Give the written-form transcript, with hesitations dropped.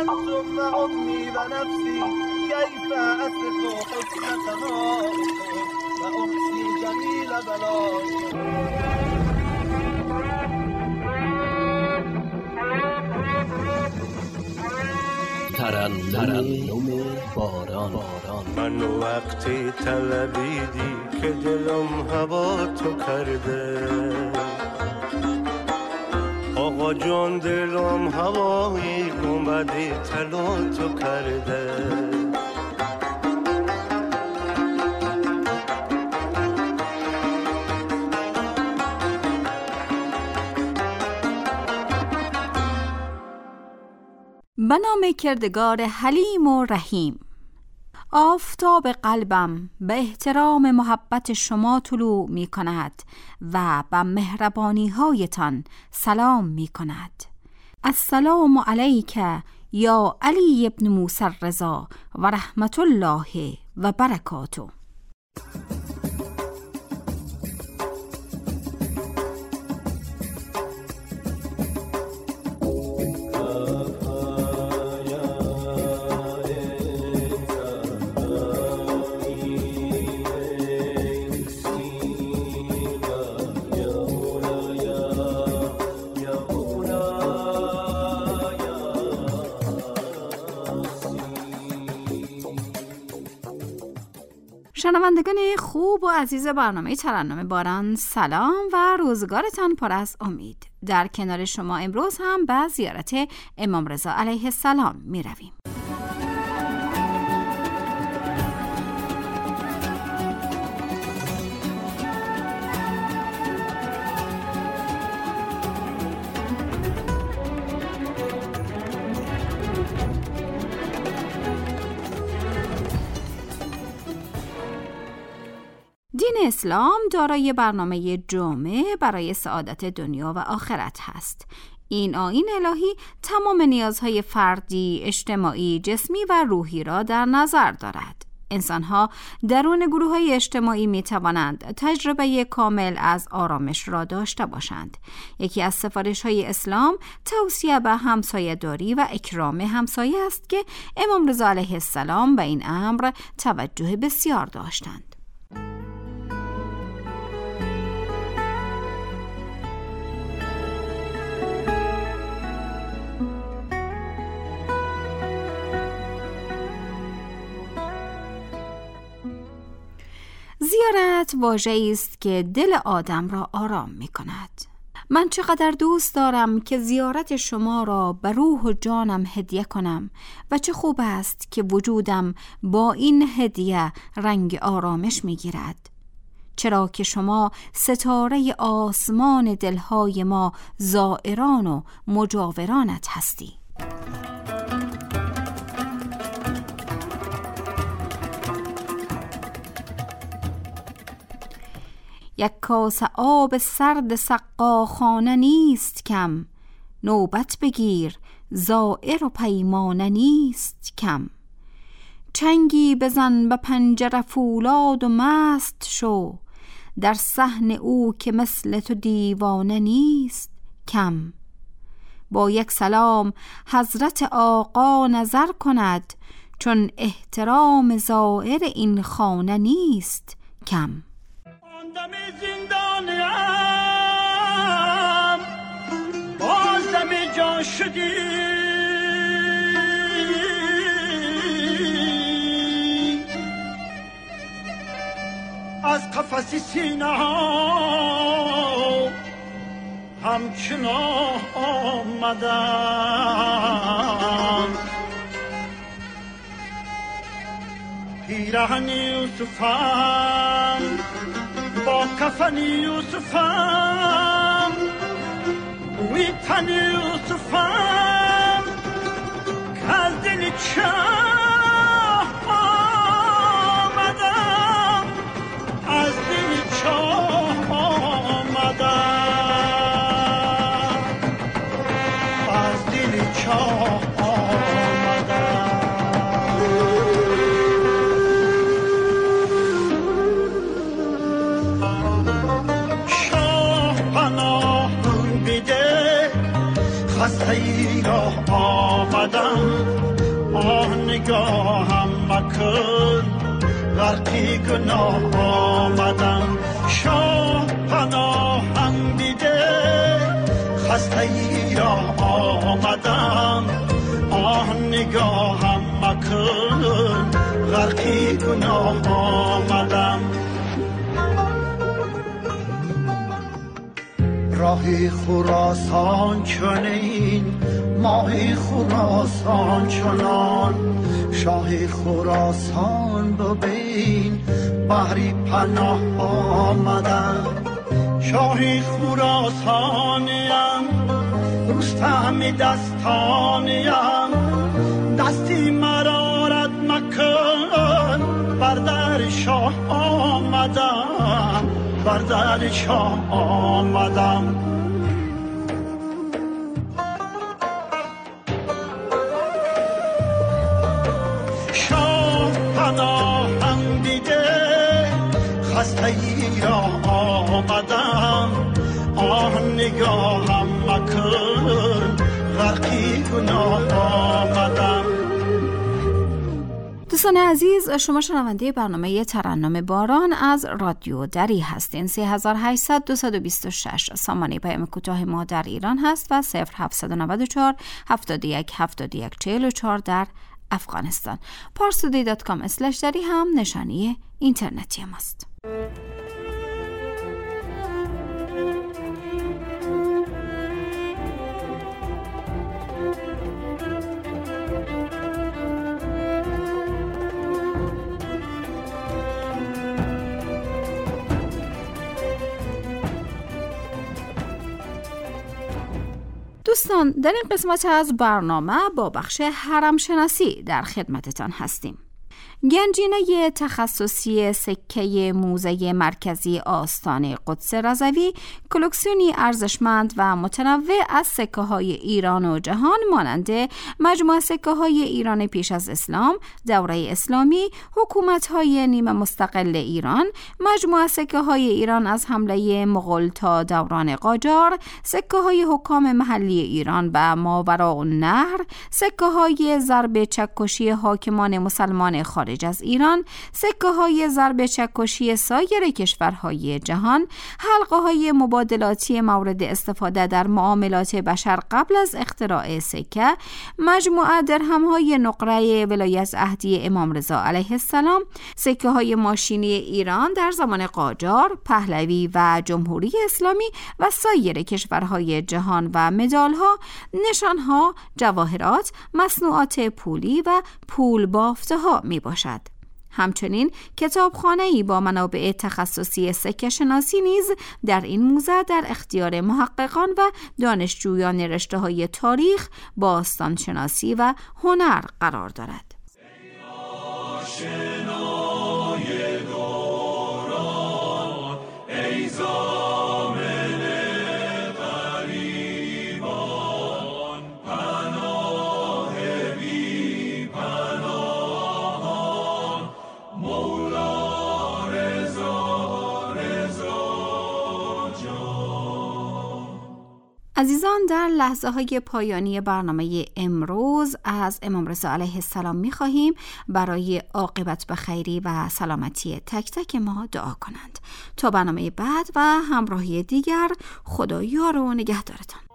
أنتم وأمي ونفسي كيف أصف حسن سمائكم وأحصي جميل بلائكم. ترنم باران. من وقتی طلبیدی که دلم هوا تو کرده، آقا جان دلم هوایی اومدی طلا تو کرده. به نام کردگار حلیم و رحیم. آفتاب قلبم به احترام محبت شما طلوع می کند و به مهربانی هایتان سلام می کند. السلام علیک یا علی ابن موسی الرضا و رحمت الله و برکاته. شنوندگان خوب و عزیز برنامه ترنم باران، سلام و روزگارتان پر از امید. در کنار شما امروز هم به زیارت امام رضا علیه السلام می رویم. دین اسلام دارای برنامه جامع برای سعادت دنیا و آخرت هست. این آیین الهی تمام نیازهای فردی، اجتماعی، جسمی و روحی را در نظر دارد. انسان‌ها درون گروه‌های اجتماعی می‌توانند تجربه کامل از آرامش را داشته باشند. یکی از سفارش‌های اسلام توصیه به همسایه‌داری و اکرام همسایه است که امام رضا علیه السلام به این امر توجه بسیار داشتند. زیارت واژه‌ای است که دل آدم را آرام می کند. من چقدر دوست دارم که زیارت شما را به روح و جانم هدیه کنم و چه خوب است که وجودم با این هدیه رنگ آرامش می گیرد. چرا که شما ستاره آسمان دلهای ما زائران و مجاورانت هستی. یک کاسه آب سرد سقاخانه نیست کم، نوبت بگیر زائر و پیمانه نیست کم. چنگی بزن به پنجره فولاد و مست شو، در صحن او که مثل تو دیوانه نیست کم. با یک سلام حضرت آقا نظر کند، چون احترام زائر این خانه نیست کم. دم زندانم باز دم جان شدی، از قفس سینه همچنان آمدم. پیرهن یوسفم با کفن یوسفم، بوی تن یوسفم که از دل چاه آمدم، از دل چاه آمدم، از دل چاه خسته ای را آمدم، نگاهم مکن غرقی گناه آمدم شاه پناهم دیده خسته ای را آمدم نگاهم مکن غرقی گناه آمدم راهی خراسان چنین ماهی خراسان چنان شاهی خراسان ببین بحری پناه آمدم شاهی خراسانیم رستم دستانیم دستی مرا رد مکن بر در شاه آمدم بر در شاه آمدم شاه پناهم دیده خسته ای را آمدم نگاهم مکن غرقی گناه آمدم. دوستان عزیز، شما شنونده برنامه ترنم باران از رادیو دری هستین. 3800 سامانه پیام کوتاه ما در ایران هست و 0794 71 71 44 در افغانستان. parstoday.com/dari هم نشانی اینترنتی ماست. دوستان، در این قسمت از برنامه با بخش حرم شناسی در خدمتتان هستیم. گنجینه تخصصی سکه موزه مرکزی آستان قدس رضوی کلکسیونی ارزشمند و متنوع از سکه های ایران و جهان مانند مجموعه سکه های ایران پیش از اسلام، دوره اسلامی، حکومت های نیمه مستقل ایران، مجموعه سکه های ایران از حمله مغول تا دوران قاجار، سکه های حکام محلی ایران و ماوراءالنهر، سکه های ضرب چکشی حاکمان مسلمان خارج از ایران، سکه های ضرب چکشی سایر کشورهای جهان، حلقه های مبادلاتی مورد استفاده در معاملات بشر قبل از اختراع سکه، مجموعه درهم های نقره ولایت عهدی امام رضا علیه السلام، سکه های ماشینی ایران در زمان قاجار، پهلوی و جمهوری اسلامی و سایر کشورهای جهان و مدال ها، نشان ها، جواهرات، مصنوعات پولی و پول بافته ها می باشد. همچنین کتابخانه‌ای با منابع تخصصی سکه شناسی نیز در این موزه در اختیار محققان و دانشجویان رشته‌های تاریخ، باستان شناسی و هنر قرار دارد. عزیزان، در لحظه های پایانی برنامه امروز از امام رضا علیه السلام می خواهیم برای عاقبت بخیری و سلامتی تک تک ما دعا کنند. تا برنامه بعد و همراهی دیگر، خدا یار و نگهدارتان.